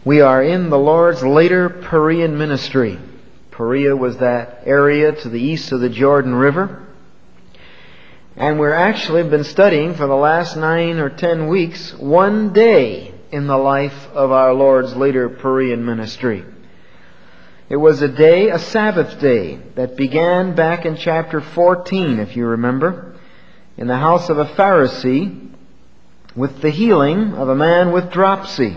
We are in the Lord's later Perean ministry. Perea was that area to the east of the Jordan River. And we're actually been studying for the last 9 or 10 weeks, one day in the life of our Lord's later Perean ministry. It was a day, a Sabbath day, that began back in chapter 14, if you remember, in the house of a Pharisee with the healing of a man with dropsy.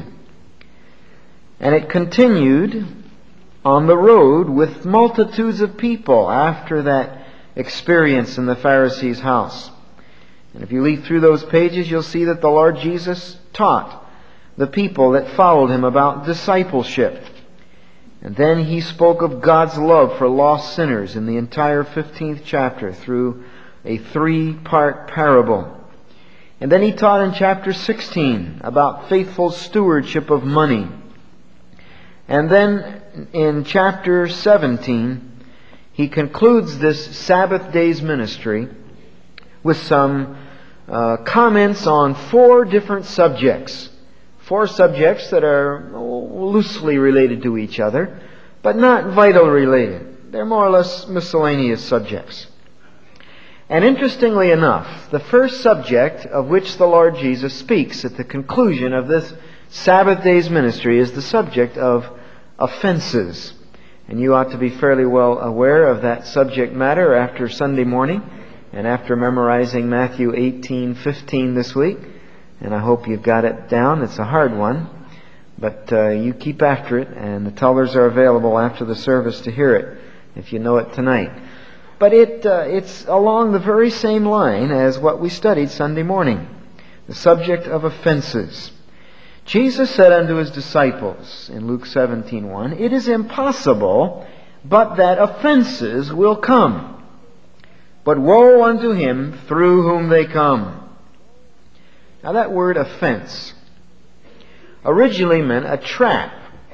And it continued on the road with multitudes of people after that experience in the Pharisee's house. And if you read through those pages, you'll see that the Lord Jesus taught the people that followed Him about discipleship. And then He spoke of God's love for lost sinners in the entire 15th chapter through a 3-part parable. And then He taught in chapter 16 about faithful stewardship of money. And then in chapter 17, He concludes this Sabbath day's ministry with some comments on 4 different subjects. 4 subjects that are loosely related to each other, but not vitally related. They're more or less miscellaneous subjects. And interestingly enough, the first subject of which the Lord Jesus speaks at the conclusion of this Sabbath day's ministry is the subject of offenses. And you ought to be fairly well aware of that subject matter after Sunday morning and after memorizing Matthew 18:15 this week. And I hope you've got it down. It's a hard one, but you keep after it, and the tellers are available after the service to hear it if you know it tonight. But it's along the very same line as what we studied Sunday morning, the subject of offenses. Jesus said unto His disciples in Luke 17:1, "It is impossible but that offenses will come. But woe unto him through whom they come." Now that word offense originally meant a trap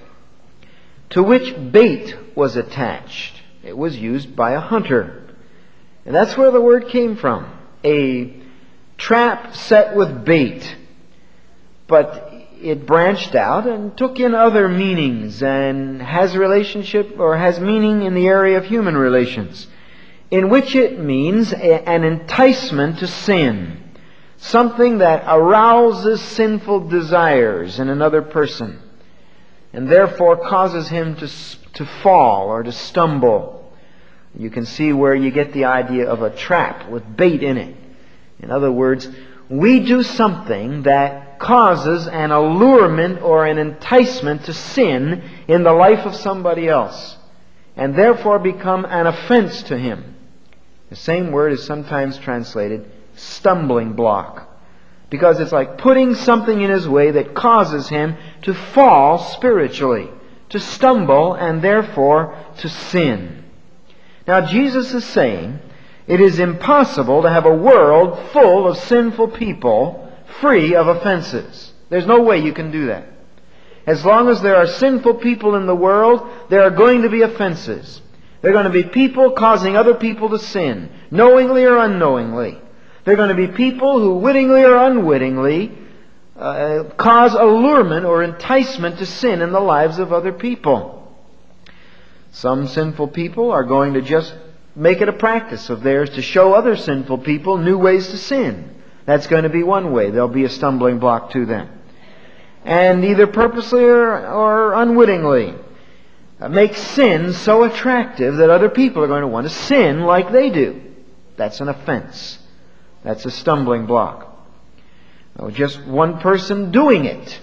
to which bait was attached. It was used by a hunter. And that's where the word came from. A trap set with bait. But it branched out and took in other meanings and has relationship or has meaning in the area of human relations, in which it means an enticement to sin. Something that arouses sinful desires in another person and therefore causes him to fall or to stumble. You can see where you get the idea of a trap with bait in it. In other words, we do something that causes an allurement or an enticement to sin in the life of somebody else and therefore become an offense to him. The same word is sometimes translated stumbling block, because it's like putting something in his way that causes him to fall spiritually, to stumble and therefore to sin. Now Jesus is saying it is impossible to have a world full of sinful people free of offenses. There's no way you can do that. As long as there are sinful people in the world, there are going to be offenses. There are going to be people causing other people to sin, knowingly or unknowingly. There are going to be people who wittingly or unwittingly cause allurement or enticement to sin in the lives of other people. Some sinful people are going to just make it a practice of theirs to show other sinful people new ways to sin. That's going to be one way. There'll be a stumbling block to them. And either purposely or unwittingly make sin so attractive that other people are going to want to sin like they do. That's an offense. That's a stumbling block. Just one person doing it.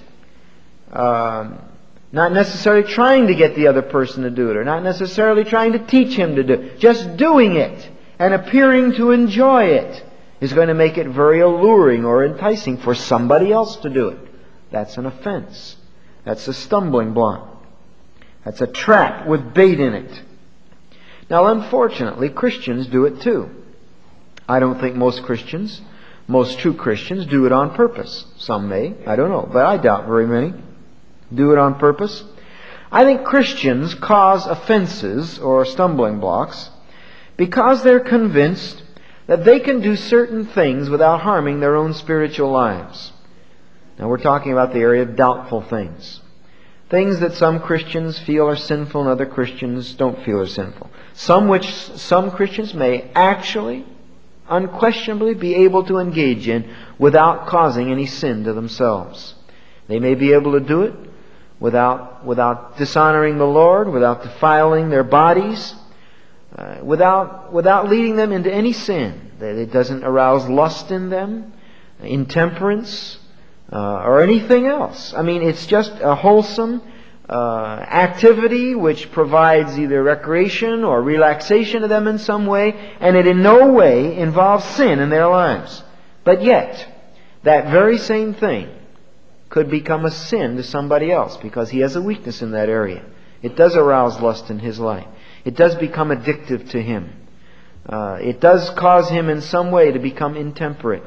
Not necessarily trying to get the other person to do it, or not necessarily trying to teach him to do it. Just doing it and appearing to enjoy it is going to make it very alluring or enticing for somebody else to do it. That's an offense. That's a stumbling block. That's a trap with bait in it. Now, unfortunately, Christians do it too. I don't think most Christians, most true Christians, do it on purpose. Some may, I don't know, but I doubt very many do it on purpose. I think Christians cause offenses or stumbling blocks because they're convinced that they can do certain things without harming their own spiritual lives. Now we're talking about the area of doubtful things. Things that some Christians feel are sinful and other Christians don't feel are sinful. Some which some Christians may actually, unquestionably be able to engage in without causing any sin to themselves. They may be able to do it without dishonoring the Lord, without defiling their bodies, without leading them into any sin. It doesn't arouse lust in them, intemperance, or anything else. I mean, it's just a wholesome activity which provides either recreation or relaxation to them in some way, and it in no way involves sin in their lives. But yet, that very same thing could become a sin to somebody else because he has a weakness in that area. It does arouse lust in his life. It does become addictive to him. It does cause him in some way to become intemperate.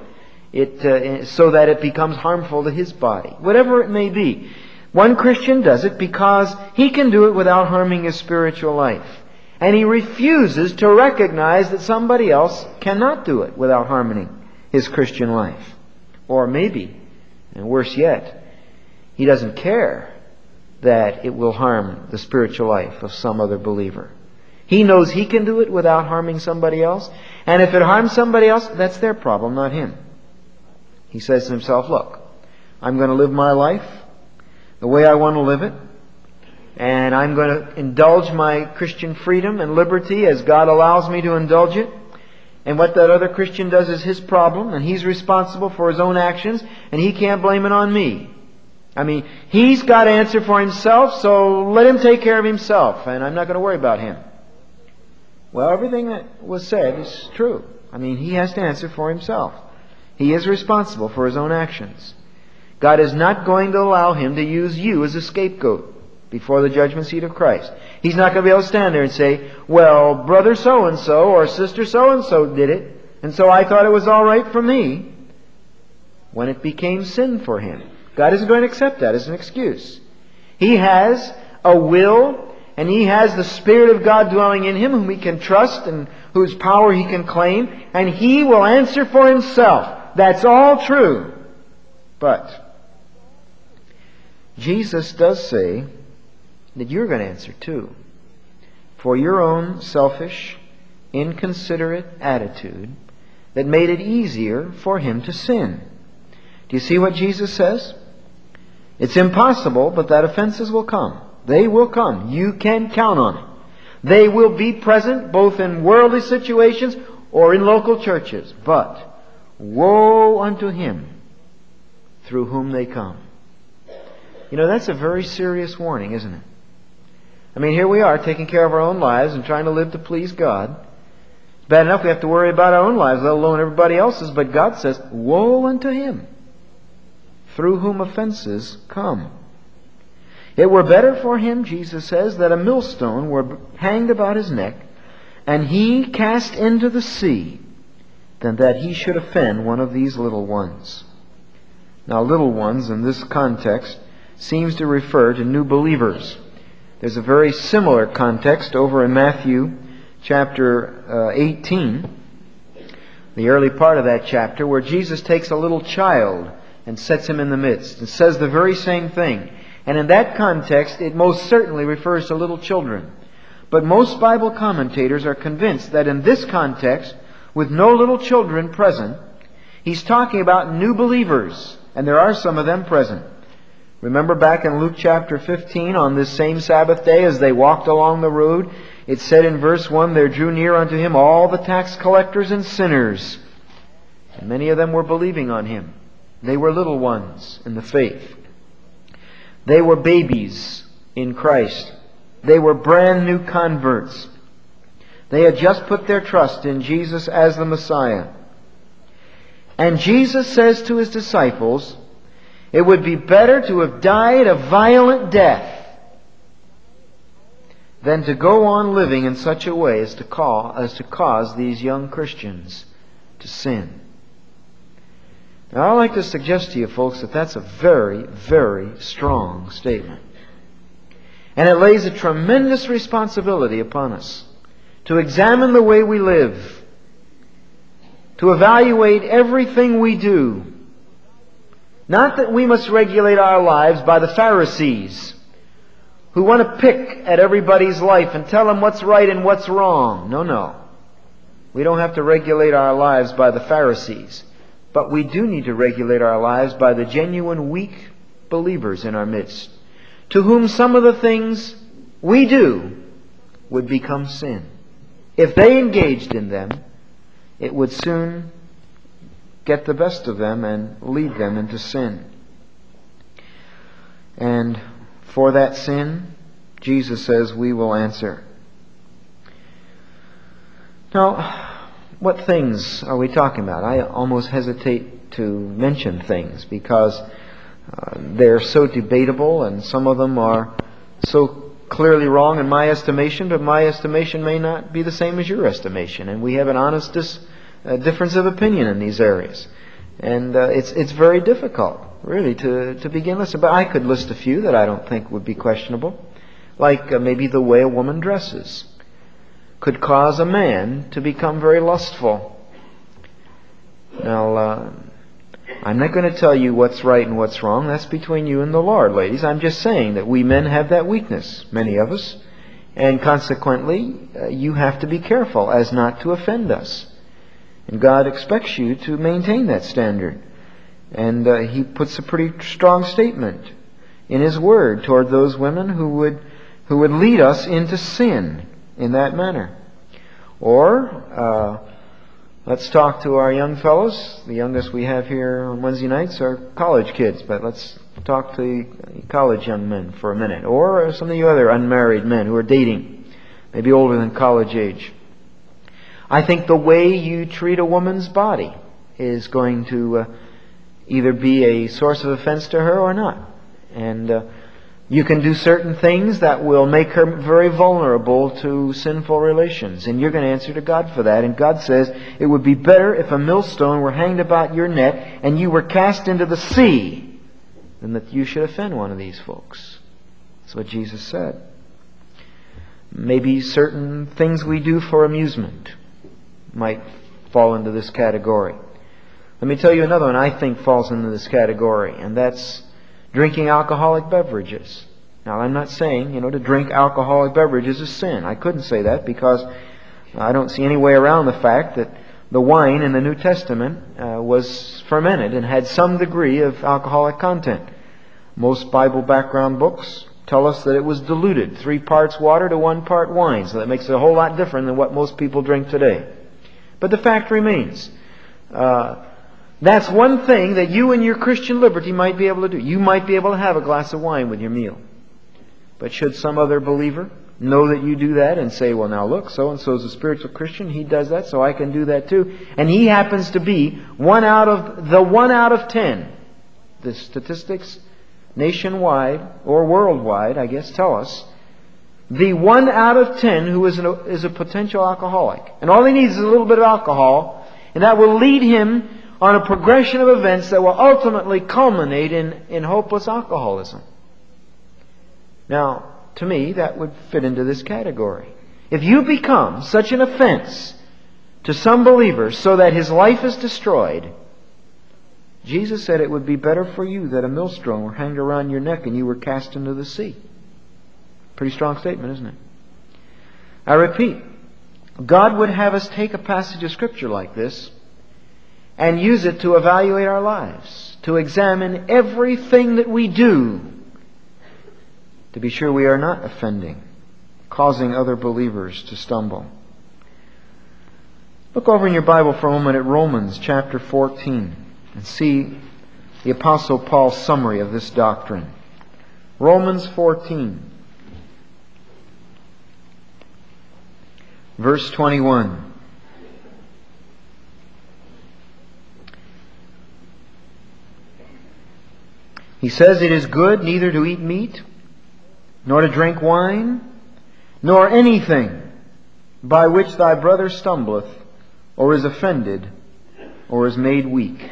So that it becomes harmful to his body. Whatever it may be. One Christian does it because he can do it without harming his spiritual life. And he refuses to recognize that somebody else cannot do it without harming his Christian life. Or maybe, and worse yet, he doesn't care that it will harm the spiritual life of some other believer. He knows he can do it without harming somebody else. And if it harms somebody else, that's their problem, not him. He says to himself, look, I'm going to live my life the way I want to live it. And I'm going to indulge my Christian freedom and liberty as God allows me to indulge it. And what that other Christian does is his problem, and he's responsible for his own actions, and he can't blame it on me. I mean, he's got to answer for himself, so let him take care of himself, and I'm not going to worry about him. Well, everything that was said is true. I mean, he has to answer for himself. He is responsible for his own actions. God is not going to allow him to use you as a scapegoat before the judgment seat of Christ. He's not going to be able to stand there and say, well, brother so-and-so or sister so-and-so did it, and so I thought it was all right for me, when it became sin for him. God isn't going to accept that as an excuse. He has a will, and he has the Spirit of God dwelling in him, whom he can trust and whose power he can claim, and he will answer for himself. That's all true. But Jesus does say that you're going to answer too, for your own selfish, inconsiderate attitude that made it easier for him to sin. Do you see what Jesus says? It's impossible, but that offenses will come. They will come. You can count on it. They will be present both in worldly situations or in local churches. But woe unto him through whom they come. You know, that's a very serious warning, isn't it? I mean, here we are taking care of our own lives and trying to live to please God. It's bad enough we have to worry about our own lives, let alone everybody else's. But God says, woe unto him through whom offenses come. It were better for him, Jesus says, that a millstone were hanged about his neck, and he cast into the sea, than that he should offend one of these little ones. Now, little ones in this context seems to refer to new believers. There's a very similar context over in Matthew chapter 18, the early part of that chapter, where Jesus takes a little child and sets him in the midst and says the very same thing. And in that context, it most certainly refers to little children. But most Bible commentators are convinced that in this context, with no little children present, he's talking about new believers. And there are some of them present. Remember back in Luke chapter 15, on this same Sabbath day, as they walked along the road, it said in verse 1, there drew near unto him all the tax collectors and sinners. And many of them were believing on him. They were little ones in the faith. They were babies in Christ. They were brand new converts. They had just put their trust in Jesus as the Messiah. And Jesus says to his disciples, it would be better to have died a violent death than to go on living in such a way as to cause these young Christians to sin. Now, I'd like to suggest to you folks that that's a very, very strong statement. And it lays a tremendous responsibility upon us to examine the way we live, to evaluate everything we do. Not that we must regulate our lives by the Pharisees who want to pick at everybody's life and tell them what's right and what's wrong. No. We don't have to regulate our lives by the Pharisees. But we do need to regulate our lives by the genuine weak believers in our midst, to whom some of the things we do would become sin. If they engaged in them, it would soon get the best of them and lead them into sin. And for that sin, Jesus says we will answer. Now, what things are we talking about? I almost hesitate to mention things because they're so debatable, and some of them are so clearly wrong in my estimation, but my estimation may not be the same as your estimation, and we have an honest difference of opinion in these areas. And it's very difficult, really, to begin listening. But I could list a few that I don't think would be questionable, like maybe the way a woman dresses could cause a man to become very lustful. Now, I'm not going to tell you what's right and what's wrong. That's between you and the Lord, ladies. I'm just saying that we men have that weakness, many of us. And consequently, you have to be careful as not to offend us. And God expects you to maintain that standard. And He puts a pretty strong statement in His Word toward those women who would lead us into sin in that manner. Or, let's talk to our young fellows. The youngest we have here on Wednesday nights are college kids, but let's talk to college young men for a minute. Or some of you other unmarried men who are dating, maybe older than college age. I think the way you treat a woman's body is going to either be a source of offense to her or not. And you can do certain things that will make her very vulnerable to sinful relations. And you're going to answer to God for that. And God says it would be better if a millstone were hanged about your neck and you were cast into the sea than that you should offend one of these folks. That's what Jesus said. Maybe certain things we do for amusement might fall into this category. Let me tell you another one I think falls into this category, and that's drinking alcoholic beverages. Now, I'm not saying, to drink alcoholic beverages is sin. I couldn't say that because I don't see any way around the fact that the wine in the New Testament was fermented and had some degree of alcoholic content. Most Bible background books tell us that it was diluted, 3 parts water to 1 part wine. So that makes it a whole lot different than what most people drink today. But the fact remains, that's one thing that you in your Christian liberty might be able to do. You might be able to have a glass of wine with your meal. But should some other believer know that you do that and say, well, now look, so-and-so is a spiritual Christian, he does that, so I can do that too. And he happens to be one out of 10. The statistics nationwide or worldwide, I guess, tell us the 1 out of 10 who is a potential alcoholic. And all he needs is a little bit of alcohol, and that will lead him on a progression of events that will ultimately culminate in hopeless alcoholism. Now, to me, that would fit into this category. If you become such an offense to some believers so that his life is destroyed, Jesus said it would be better for you that a millstone were hanged around your neck and you were cast into the sea. Pretty strong statement, isn't it? I repeat, God would have us take a passage of Scripture like this and use it to evaluate our lives, to examine everything that we do, to be sure we are not offending, causing other believers to stumble. Look over in your Bible for a moment at Romans chapter 14 and see the Apostle Paul's summary of this doctrine. Romans 14, verse 21. He says, "It is good neither to eat meat, nor to drink wine, nor anything by which thy brother stumbleth, or is offended, or is made weak."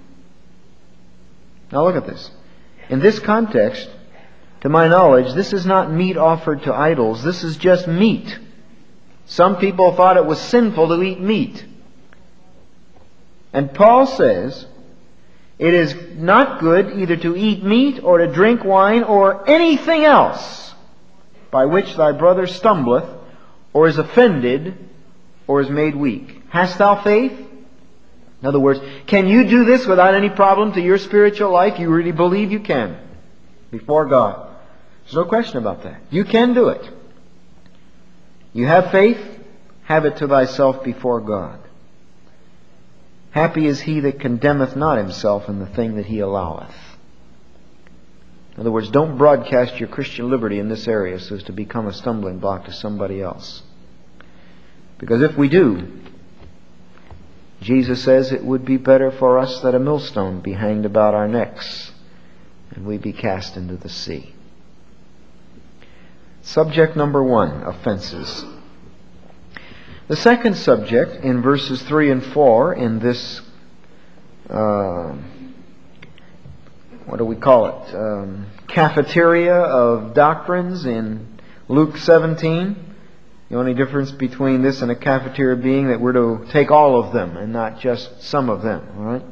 Now look at this. In this context, to my knowledge, this is not meat offered to idols. This is just meat. Some people thought it was sinful to eat meat. And Paul says, it is not good either to eat meat or to drink wine or anything else by which thy brother stumbleth, or is offended, or is made weak. Hast thou faith? In other words, can you do this without any problem to your spiritual life? You really believe you can before God. There's no question about that. You can do it. You have faith, have it to thyself before God. Happy is he that condemneth not himself in the thing that he alloweth. In other words, don't broadcast your Christian liberty in this area so as to become a stumbling block to somebody else. Because if we do, Jesus says it would be better for us that a millstone be hanged about our necks and we be cast into the sea. Subject number 1, offenses. The second subject in verses 3 and 4 in this, what do we call it? Cafeteria of doctrines in Luke 17. The only difference between this and a cafeteria being that we're to take all of them and not just some of them. All right?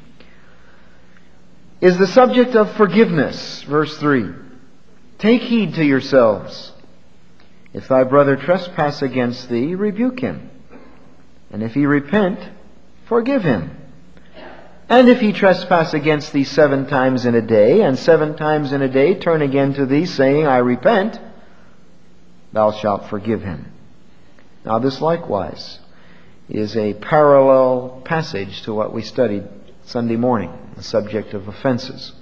Is the subject of forgiveness. Verse 3. Take heed to yourselves. If thy brother trespass against thee, rebuke him. And if he repent, forgive him. And if he trespass against thee 7 times in a day, and 7 times in a day turn again to thee, saying, I repent, thou shalt forgive him. Now this likewise is a parallel passage to what we studied Sunday morning, the subject of offenses.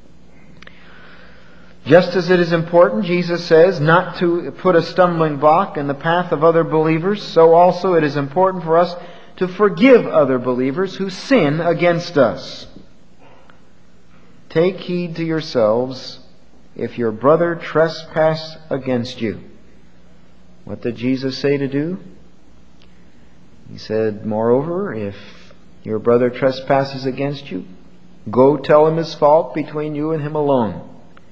Just as it is important, Jesus says, not to put a stumbling block in the path of other believers, so also it is important for us to forgive other believers who sin against us. Take heed to yourselves if your brother trespass against you. What did Jesus say to do? He said, moreover, if your brother trespasses against you, go tell him his fault between you and him alone.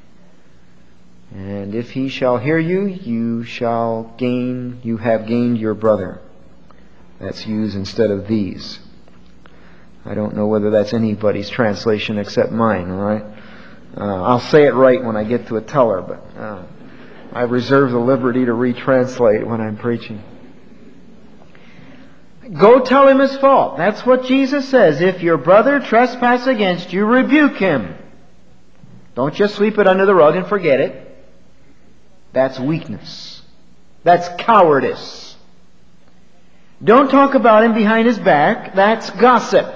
And if he shall hear you, you have gained your brother. That's used instead of these. I don't know whether that's anybody's translation except mine, all right? I'll say it right when I get to a teller, but I reserve the liberty to retranslate when I'm preaching. Go tell him his fault. That's what Jesus says. If your brother trespass against you, rebuke him. Don't just sweep it under the rug and forget it. That's weakness. That's cowardice. Don't talk about him behind his back. That's gossip.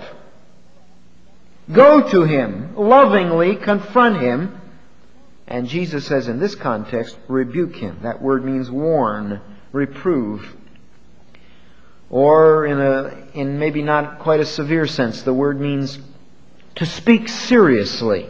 Go to him, lovingly confront him, and Jesus says in this context, rebuke him. That word means warn, reprove. Or in maybe not quite a severe sense, the word means to speak seriously.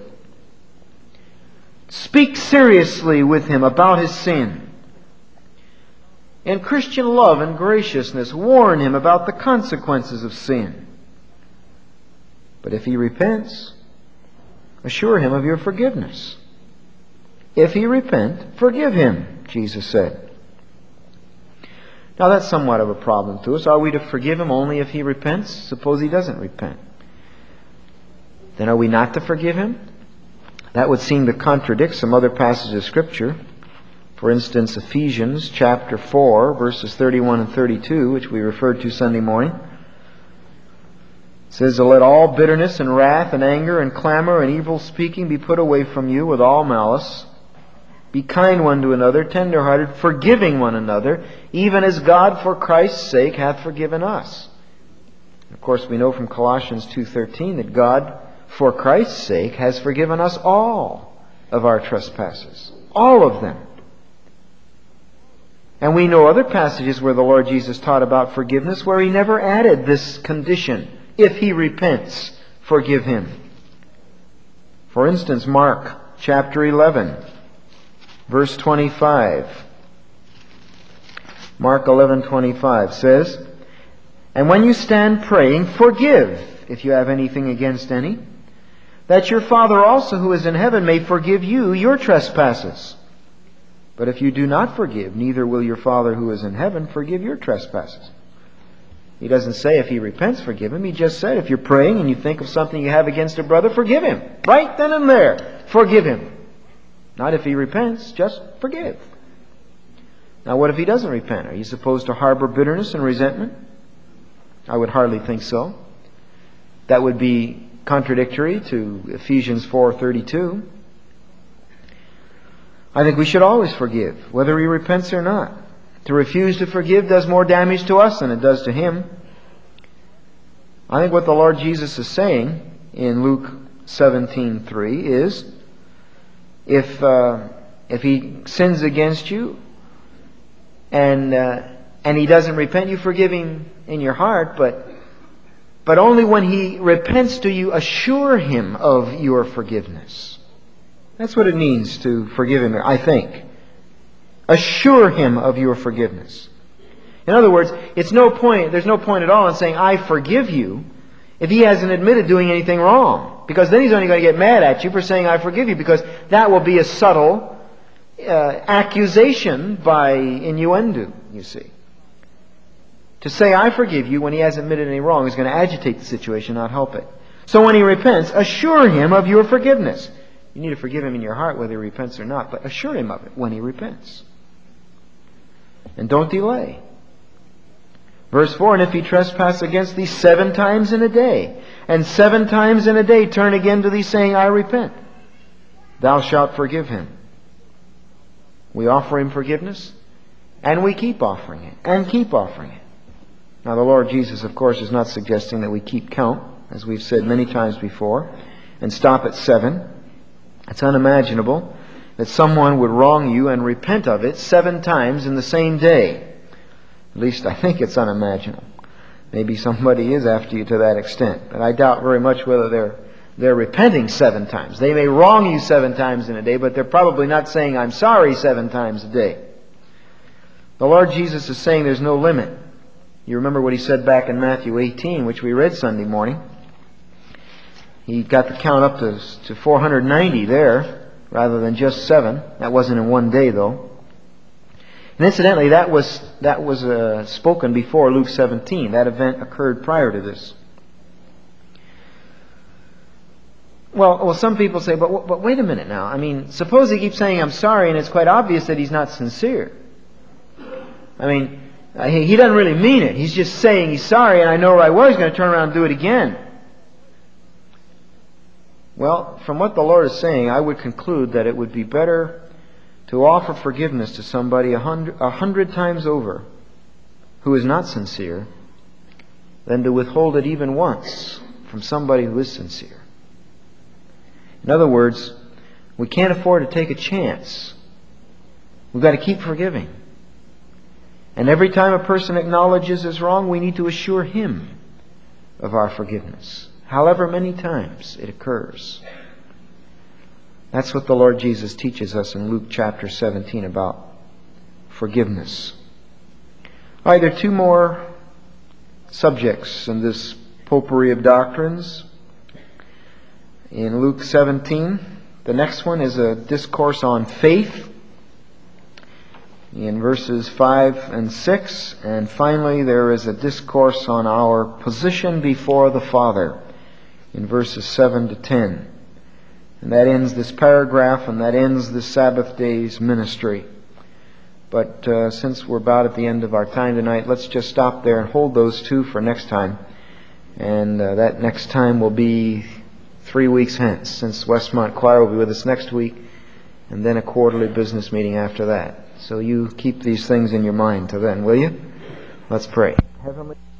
Speak seriously with him about his sin. In Christian love and graciousness, warn him about the consequences of sin. But if he repents, assure him of your forgiveness. If he repent, forgive him, Jesus said. Now that's somewhat of a problem to us. Are we to forgive him only if he repents? Suppose he doesn't repent. Then are we not to forgive him? That would seem to contradict some other passages of Scripture. For instance, Ephesians chapter 4, verses 31 and 32, which we referred to Sunday morning. It says, let all bitterness and wrath and anger and clamor and evil speaking be put away from you with all malice. Be kind one to another, tender-hearted, forgiving one another, even as God for Christ's sake hath forgiven us. Of course, we know from Colossians 2:13 that God, for Christ's sake, has forgiven us all of our trespasses. All of them. And we know other passages where the Lord Jesus taught about forgiveness where He never added this condition. If he repents, forgive him. For instance, Mark chapter 11, verse 25. Mark 11:25 says, and when you stand praying, forgive if you have anything against any, that your Father also who is in heaven may forgive you your trespasses. But if you do not forgive, neither will your Father who is in heaven forgive your trespasses. He doesn't say if he repents, forgive him. He just said if you're praying and you think of something you have against a brother, forgive him. Right then and there. Forgive him. Not if he repents, just forgive. Now what if he doesn't repent? Are you supposed to harbor bitterness and resentment? I would hardly think so. That would be contradictory to Ephesians 4:32. I think we should always forgive, whether he repents or not. To refuse to forgive does more damage to us than it does to him. I think what the Lord Jesus is saying in Luke 17:3 is, if he sins against you and he doesn't repent, you forgive him in your heart, but only when he repents do you assure him of your forgiveness. That's what it means to forgive him, I think. Assure him of your forgiveness. In other words, there's no point at all in saying, I forgive you, if he hasn't admitted doing anything wrong. Because then he's only going to get mad at you for saying, I forgive you, because that will be a subtle accusation by innuendo, you see. To say, I forgive you, when he hasn't admitted any wrong is going to agitate the situation, not help it. So when he repents, assure him of your forgiveness. You need to forgive him in your heart whether he repents or not, but assure him of it when he repents. And don't delay. Verse 4, and if he trespass against thee 7 times in a day, and 7 times in a day turn again to thee, saying, I repent, thou shalt forgive him. We offer him forgiveness, and we keep offering it, and keep offering it. Now the Lord Jesus, of course, is not suggesting that we keep count, as we've said many times before, and stop at 7. It's unimaginable that someone would wrong you and repent of it 7 times in the same day. At least I think it's unimaginable. Maybe somebody is after you to that extent. But I doubt very much whether they're repenting 7 times. They may wrong you 7 times in a day, but they're probably not saying, I'm sorry 7 times a day. The Lord Jesus is saying there's no limit. You remember what he said back in Matthew 18, which we read Sunday morning. He got the count up to 490 there, rather than just 7. That wasn't in one day, though. And incidentally, that was spoken before Luke 17. That event occurred prior to this. Well, some people say, but wait a minute now. I mean, suppose he keeps saying, I'm sorry, and it's quite obvious that he's not sincere. I mean, he doesn't really mean it. He's just saying he's sorry, and I know right well he's going to turn around and do it again. Well, from what the Lord is saying, I would conclude that it would be better to offer forgiveness to somebody 100 times over who is not sincere than to withhold it even once from somebody who is sincere. In other words, we can't afford to take a chance. We've got to keep forgiving. And every time a person acknowledges his wrong, we need to assure him of our forgiveness, however many times it occurs. That's what the Lord Jesus teaches us in Luke chapter 17 about forgiveness. All right, there are 2 more subjects in this potpourri of doctrines in Luke 17. The next one is a discourse on faith in verses 5 and 6. And finally, there is a discourse on our position before the Father in verses 7 to 10. And that ends this paragraph, and that ends this Sabbath day's ministry. But since we're about at the end of our time tonight, let's just stop there and hold those 2 for next time. And that next time will be 3 weeks hence, since Westmont Choir will be with us next week, and then a quarterly business meeting after that. So you keep these things in your mind till then, will you? Let's pray. Heavenly